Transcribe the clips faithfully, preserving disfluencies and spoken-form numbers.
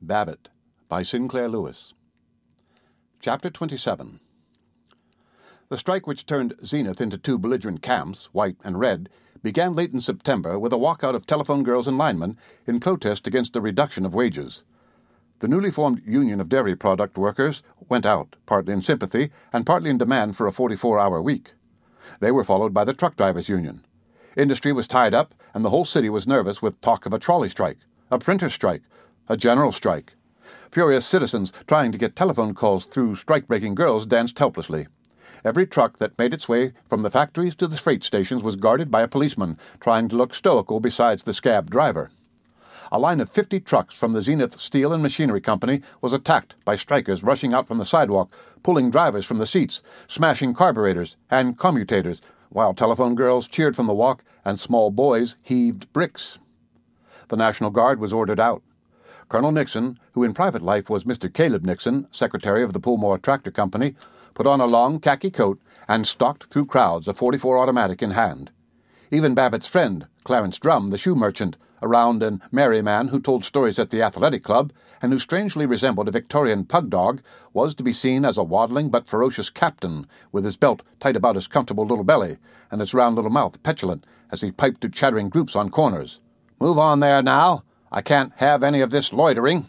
Babbitt by Sinclair Lewis. Chapter twenty-seven. The strike which turned Zenith into two belligerent camps, white and red, began late in September with a walkout of telephone girls and linemen in protest against the reduction of wages. The newly formed Union of Dairy Product Workers went out, partly in sympathy and partly in demand for a forty-four hour week. They were followed by the Truck Drivers Union. Industry was tied up, and the whole city was nervous with talk of a trolley strike, a printer strike, a general strike. Furious citizens trying to get telephone calls through strike-breaking girls danced helplessly. Every truck that made its way from the factories to the freight stations was guarded by a policeman trying to look stoical besides the scab driver. A line of fifty trucks from the Zenith Steel and Machinery Company was attacked by strikers rushing out from the sidewalk, pulling drivers from the seats, smashing carburetors and commutators, while telephone girls cheered from the walk and small boys heaved bricks. The National Guard was ordered out. Colonel Nixon, who in private life was Mister Caleb Nixon, secretary of the Pullmore Tractor Company, put on a long khaki coat and stalked through crowds, a forty-four automatic in hand. Even Babbitt's friend, Clarence Drum, the shoe merchant, a round and merry man who told stories at the athletic club and who strangely resembled a Victorian pug dog, was to be seen as a waddling but ferocious captain, with his belt tight about his comfortable little belly and his round little mouth petulant as he piped to chattering groups on corners. "Move on there now. I can't have any of this loitering."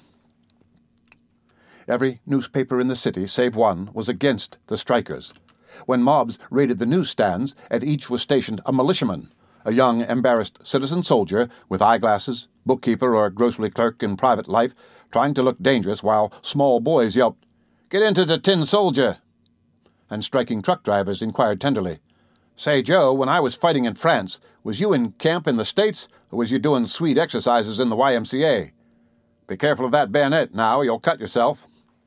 Every newspaper in the city, save one, was against the strikers. When mobs raided the newsstands, at each was stationed a militiaman, a young, embarrassed citizen soldier with eyeglasses, bookkeeper or grocery clerk in private life, trying to look dangerous while small boys yelped, "Get into the tin soldier!" And striking truck drivers inquired tenderly, "Say, Joe, when I was fighting in France, was you in camp in the States, or was you doing sweet exercises in the Y M C A? Be careful of that bayonet now, you'll cut yourself."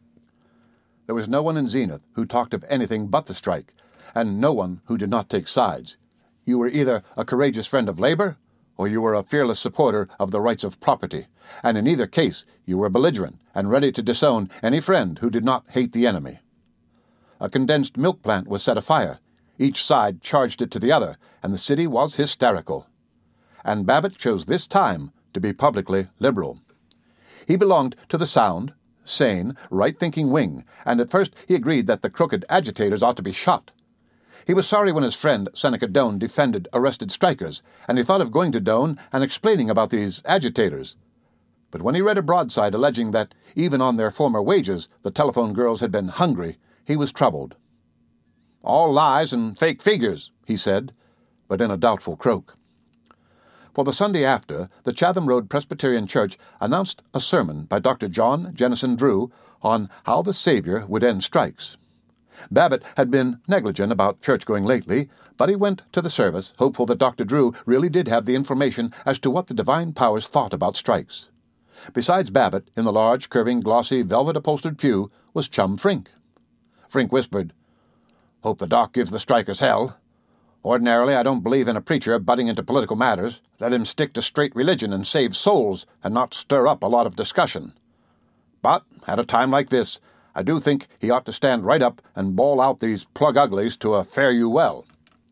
There was no one in Zenith who talked of anything but the strike, and no one who did not take sides. You were either a courageous friend of labor, or you were a fearless supporter of the rights of property, and in either case you were belligerent and ready to disown any friend who did not hate the enemy. A condensed milk plant was set afire. Each side charged it to the other, and the city was hysterical. And Babbitt chose this time to be publicly liberal. He belonged to the sound, sane, right-thinking wing, and at first he agreed that the crooked agitators ought to be shot. He was sorry when his friend Seneca Doane defended arrested strikers, and he thought of going to Doane and explaining about these agitators. But when he read a broadside alleging that, even on their former wages, the telephone girls had been hungry, he was troubled. "All lies and fake figures," he said, but in a doubtful croak. For the Sunday after, the Chatham Road Presbyterian Church announced a sermon by Doctor John Jennison Drew on how the Savior would end strikes. Babbitt had been negligent about church-going lately, but he went to the service, hopeful that Doctor Drew really did have the information as to what the divine powers thought about strikes. Besides Babbitt, in the large, curving, glossy, velvet-upholstered pew, was Chum Frink. Frink whispered, "Hope the doc gives the strikers hell. Ordinarily, I don't believe in a preacher butting into political matters. Let him stick to straight religion and save souls, and not stir up a lot of discussion. But, at a time like this, I do think he ought to stand right up and bawl out these plug-uglies to a fare you well."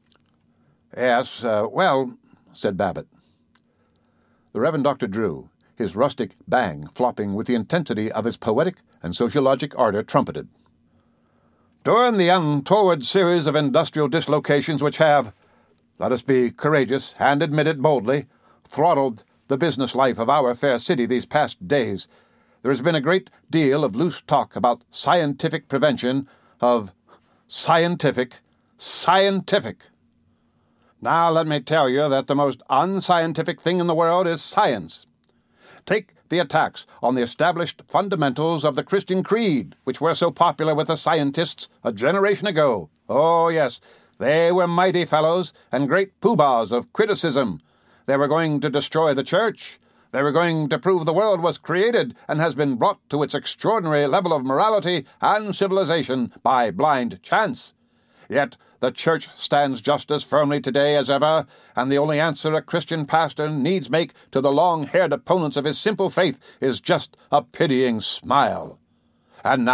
"Yes, uh, well," said Babbitt. The Reverend Doctor Drew, his rustic bang flopping with the intensity of his poetic and sociologic ardor, trumpeted. "During the untoward series of industrial dislocations which have, let us be courageous and admit it boldly, throttled the business life of our fair city these past days, there has been a great deal of loose talk about scientific prevention of scientific, scientific. Now let me tell you that the most unscientific thing in the world is science. Take the attacks on the established fundamentals of the Christian creed, which were so popular with the scientists a generation ago. Oh, yes, they were mighty fellows and great poobahs of criticism. They were going to destroy the church. They were going to prove the world was created and has been brought to its extraordinary level of morality and civilization by blind chance. Yet the church stands just as firmly today as ever, and the only answer a Christian pastor needs make to the long-haired opponents of his simple faith is just a pitying smile. And now,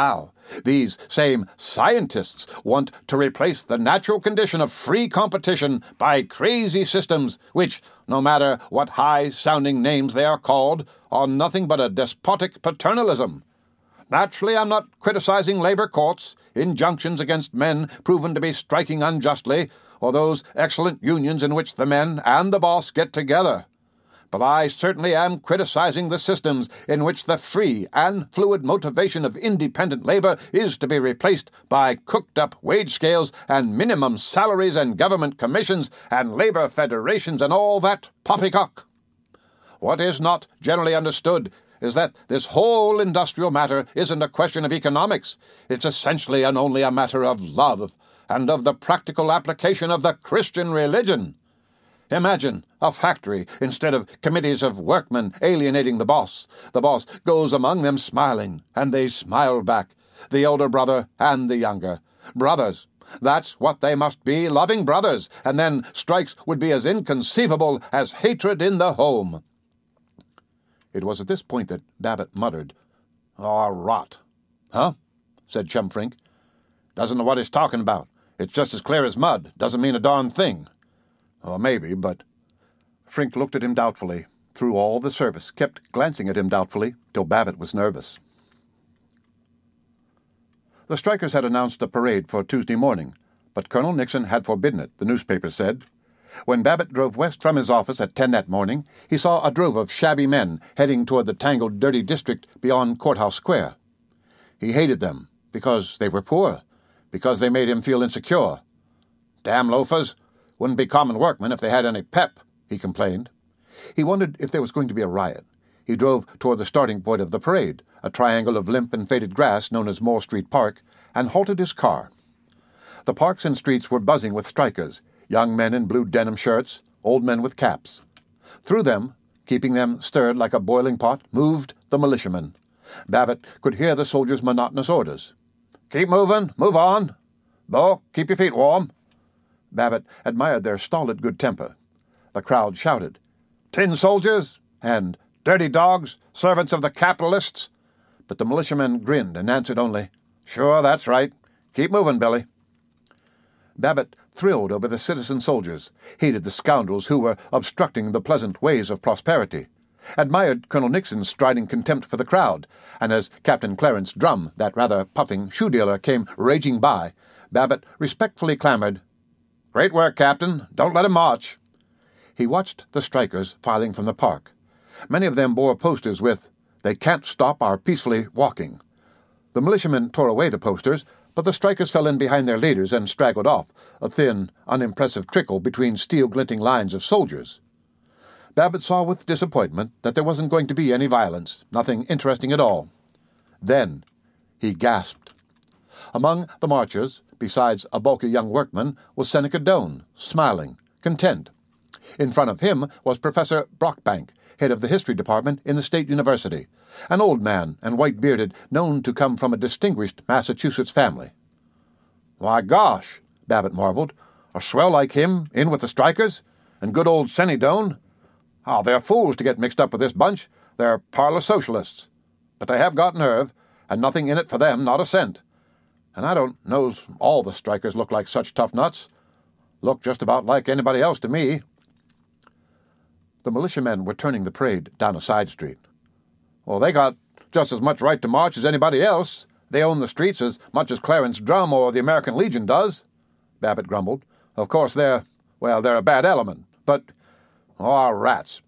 These same scientists want to replace the natural condition of free competition by crazy systems which, no matter what high-sounding names they are called, are nothing but a despotic paternalism. Naturally, I'm not criticizing labor courts, injunctions against men proven to be striking unjustly, or those excellent unions in which the men and the boss get together. But I certainly am criticizing the systems in which the free and fluid motivation of independent labor is to be replaced by cooked-up wage scales and minimum salaries and government commissions and labor federations and all that poppycock. What is not generally understood is that this whole industrial matter isn't a question of economics. It's essentially and only a matter of love and of the practical application of the Christian religion. Imagine a factory instead of committees of workmen alienating the boss. The boss goes among them smiling, and they smile back, the elder brother and the younger. Brothers, that's what they must be, loving brothers, and then strikes would be as inconceivable as hatred in the home. It was at this point that Babbitt muttered, "Aw, rot." "Huh?" said Chum Frink. "Doesn't know what he's talking about. It's just as clear as mud. Doesn't mean a darn thing." "Oh, maybe, but—" Frink looked at him doubtfully, through all the service, kept glancing at him doubtfully, till Babbitt was nervous. The strikers had announced a parade for Tuesday morning, but Colonel Nixon had forbidden it, the newspaper said. When Babbitt drove west from his office at ten that morning, he saw a drove of shabby men heading toward the tangled, dirty district beyond Courthouse Square. He hated them because they were poor, because they made him feel insecure. "Damn loafers! Wouldn't be common workmen if they had any pep," he complained. He wondered if there was going to be a riot. He drove toward the starting point of the parade, a triangle of limp and faded grass known as Moore Street Park, and halted his car. The parks and streets were buzzing with strikers, young men in blue denim shirts, old men with caps. Through them, keeping them stirred like a boiling pot, moved the militiamen. Babbitt could hear the soldiers' monotonous orders. "Keep moving, move on. Bo, keep your feet warm." Babbitt admired their stolid good temper. The crowd shouted, "Tin soldiers!" and "Dirty dogs, servants of the capitalists!" But the militiamen grinned and answered only, "Sure, that's right. Keep moving, Billy." Babbitt thrilled over the citizen soldiers, hated the scoundrels who were obstructing the pleasant ways of prosperity, admired Colonel Nixon's striding contempt for the crowd, and as Captain Clarence Drum, that rather puffing shoe-dealer, came raging by, Babbitt respectfully clamored, "Great work, Captain. Don't let him march." He watched the strikers filing from the park. Many of them bore posters with, "They can't stop our peacefully walking." The militiamen tore away the posters, but the strikers fell in behind their leaders and straggled off, a thin, unimpressive trickle between steel-glinting lines of soldiers. Babbitt saw with disappointment that there wasn't going to be any violence, nothing interesting at all. Then he gasped. Among the marchers, besides a bulky young workman, was Seneca Doane, smiling, content. In front of him was Professor Brockbank, head of the history department in the State University, an old man and white-bearded, known to come from a distinguished Massachusetts family. "Why, gosh," Babbitt marveled, "a swell like him in with the strikers? And good old Senny Doane? Oh, they're fools to get mixed up with this bunch. They're parlor socialists. But they have got nerve, and nothing in it for them, not a cent. And I don't knows all the strikers look like such tough nuts. Look just about like anybody else to me." The militiamen were turning the parade down a side street. "Well, they got just as much right to march as anybody else. They own the streets as much as Clarence Drum or the American Legion does," Babbitt grumbled. "Of course, they're, well, they're a bad element, but, oh, rats."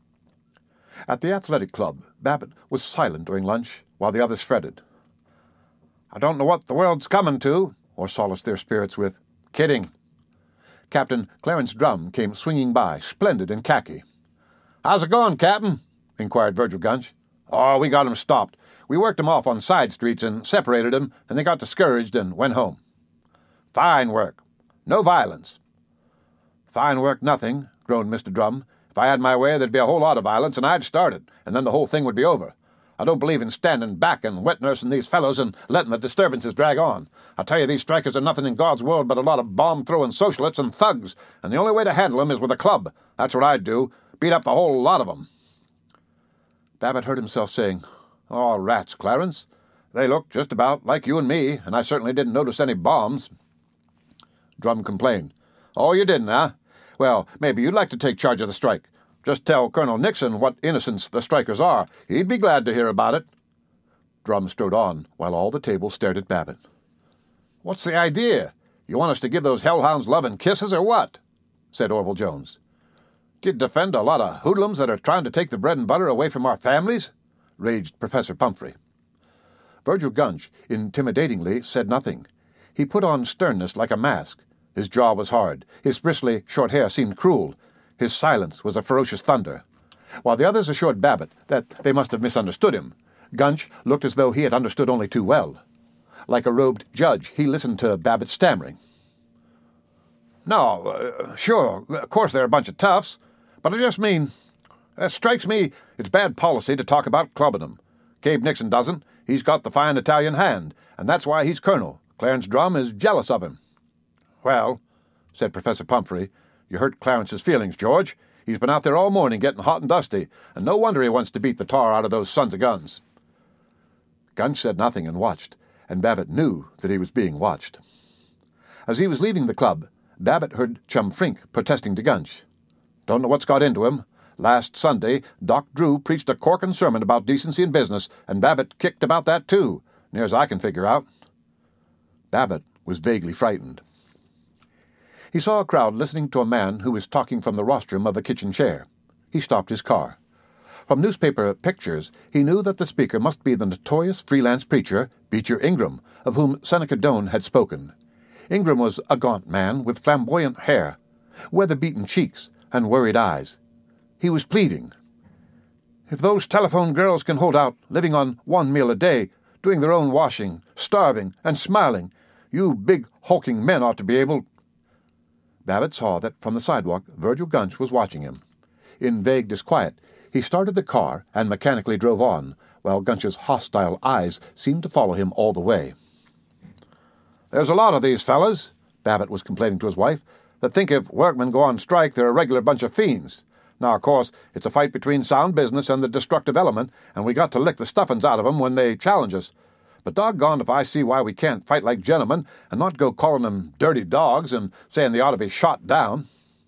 At the athletic club, Babbitt was silent during lunch, while the others fretted. "I don't know what the world's coming to," or solaced their spirits with, "Kidding." Captain Clarence Drum came swinging by, splendid in khaki. "How's it going, Captain?" inquired Virgil Gunch. "Oh, we got 'em stopped. We worked 'em off on side streets and separated 'em, and they got discouraged and went home." "Fine work. No violence." "Fine work nothing," groaned Mister Drum. "If I had my way, there'd be a whole lot of violence, and I'd start it, and then the whole thing would be over. I don't believe in standing back and wet-nursing these fellows and letting the disturbances drag on. I tell you, these strikers are nothing in God's world but a lot of bomb-throwing socialists and thugs, and the only way to handle 'em is with a club. That's what I'd do. Beat up the whole lot of 'em." Babbitt heard himself saying, "Oh, rats, Clarence," They look just about like you and me, and I certainly didn't notice any bombs. Drum complained. Oh, you didn't, huh? Well, maybe you'd like to take charge of the strike. Just tell Colonel Nixon what innocents the strikers are. He'd be glad to hear about it. Drum strode on, while all the table stared at Babbitt. What's the idea? You want us to give those hellhounds love and kisses, or what? Said Orville Jones. Do you defend a lot of hoodlums that are trying to take the bread and butter away from our families? Raged Professor Pumphrey. Virgil Gunch, intimidatingly, said nothing. He put on sternness like a mask. His jaw was hard. His bristly, short hair seemed cruel. His silence was a ferocious thunder. While the others assured Babbitt that they must have misunderstood him, Gunch looked as though he had understood only too well. Like a robed judge, he listened to Babbitt stammering. No, uh, sure, of course they're a bunch of toughs, but I just mean, it strikes me it's bad policy to talk about clubbing them. Cabe Nixon doesn't. He's got the fine Italian hand, and that's why he's colonel. Clarence Drum is jealous of him. Well, said Professor Pumphrey, you hurt Clarence's feelings, George. He's been out there all morning getting hot and dusty, and no wonder he wants to beat the tar out of those sons of guns. Gunch said nothing and watched, and Babbitt knew that he was being watched. As he was leaving the club, Babbitt heard Chum Frink protesting to Gunch. Don't know what's got into him. Last Sunday, Doc Drew preached a corking sermon about decency in business, and Babbitt kicked about that too, near as I can figure out. Babbitt was vaguely frightened. He saw a crowd listening to a man who was talking from the rostrum of a kitchen chair. He stopped his car. From newspaper pictures, he knew that the speaker must be the notorious freelance preacher, Beecher Ingram, of whom Seneca Doane had spoken. Ingram was a gaunt man with flamboyant hair, weather-beaten cheeks, and worried eyes. He was pleading. If those telephone girls can hold out, living on one meal a day, doing their own washing, starving, and smiling, you big, hulking men ought to be able— Babbitt saw that from the sidewalk Virgil Gunch was watching him. In vague disquiet, he started the car and mechanically drove on, while Gunch's hostile eyes seemed to follow him all the way. There's a lot of these fellas, Babbitt was complaining to his wife, that think if workmen go on strike they're a regular bunch of fiends. Now, of course, it's a fight between sound business and the destructive element, and we got to lick the stuffings out of 'em when they challenge us. But doggone if I see why we can't fight like gentlemen and not go calling them dirty dogs and saying they ought to be shot down.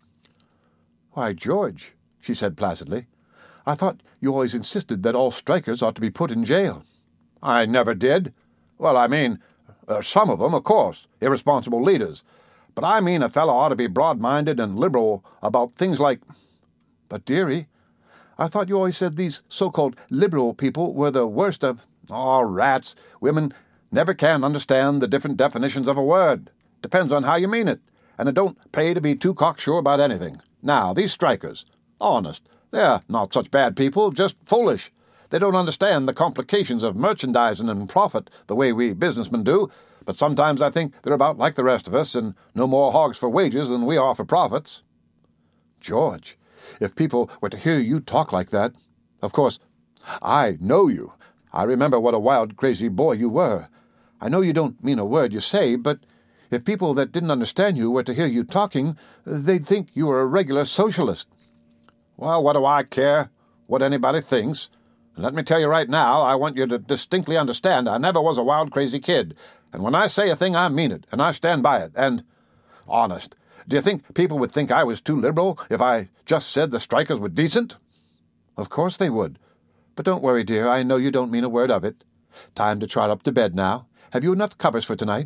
Why, George, she said placidly, I thought you always insisted that all strikers ought to be put in jail. I never did. Well, I mean, uh, some of them, of course, irresponsible leaders. But I mean a fellow ought to be broad-minded and liberal about things like— But, dearie, I thought you always said these so-called liberal people were the worst of— Oh, rats, women never can understand the different definitions of a word. Depends on how you mean it, and it don't pay to be too cocksure about anything. Now, these strikers, honest, they're not such bad people, just foolish. They don't understand the complications of merchandising and profit the way we businessmen do, but sometimes I think they're about like the rest of us, and no more hogs for wages than we are for profits. George, if people were to hear you talk like that— Of course, I know you. I remember what a wild, crazy boy you were. I know you don't mean a word you say, but if people that didn't understand you were to hear you talking, they'd think you were a regular socialist. Well, what do I care what anybody thinks? Let me tell you right now, I want you to distinctly understand I never was a wild, crazy kid. And when I say a thing, I mean it, and I stand by it. And, honest, do you think people would think I was too liberal if I just said the strikers were decent? Of course they would. But don't worry, dear, I know you don't mean a word of it. Time to trot up to bed now. Have you enough covers for tonight?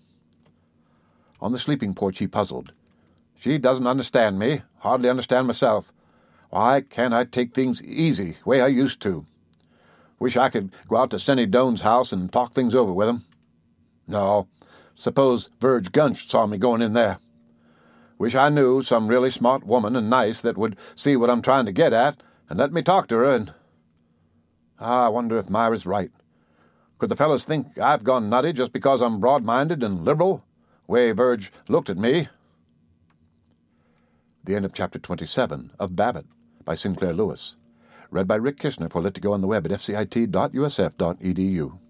On the sleeping porch he puzzled. She doesn't understand me, hardly understand myself. Why can't I take things easy, way I used to? Wish I could go out to Senny Doane's house and talk things over with him. No, suppose Virg Gunch saw me going in there. Wish I knew some really smart woman and nice that would see what I'm trying to get at and let me talk to her and— Ah, I wonder if Myra's right. Could the fellows think I've gone nutty just because I'm broad-minded and liberal, way Virg looked at me? The end of Chapter twenty-seven of Babbitt by Sinclair Lewis. Read by Rick Kishner for Lit to Go on the web at f c i t dot u s f dot e d u.